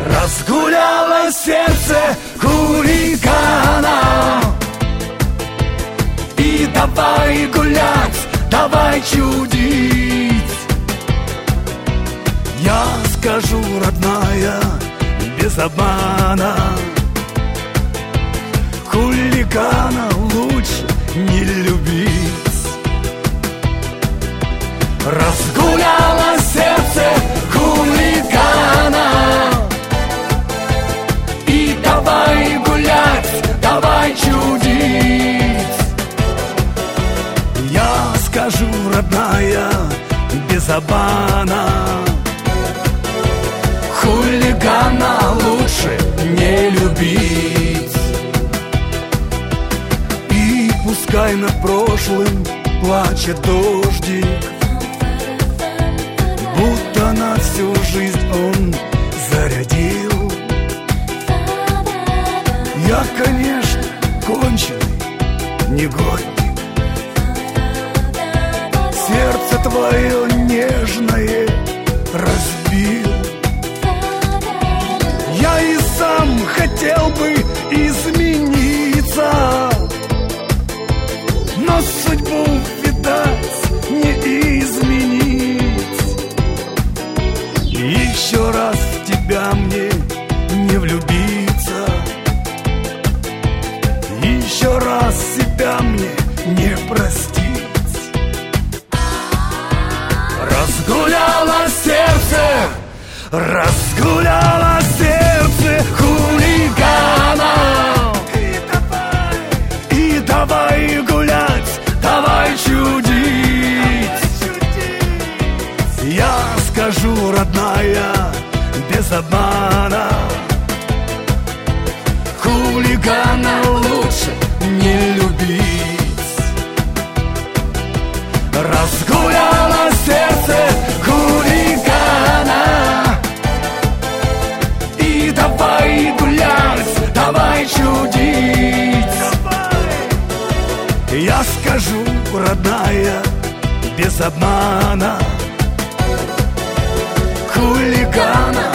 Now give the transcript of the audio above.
Разгуляло сердце хулигана. И давай гулять, давай чудить. Я скажу, родная, без обмана, хулигана лучше не любить. Разгуляло сердце хулигана. И давай гулять, давай чудить. Я скажу, родная, без обмана, хулигана лучше не любить. И пускай над прошлым плачет дождик, будто на всю жизнь он зарядил. Я, конечно, конченый негодник, сердце твое нежное разбил. Я и сам хотел бы измениться, но судьбу, видать, не изменить. Еще раз в тебя мне не влюбиться, еще раз себя мне не простить. Разгуляло сердце, разгуляло сердце хулигана. И давай гулять, давай чудить. Я скажу, родная, без обмана, хулигана лучше не любить. Разгуляло сердце хулигана. И давай гулять, давай чудить. Я скажу, родная, без обмана, хулигана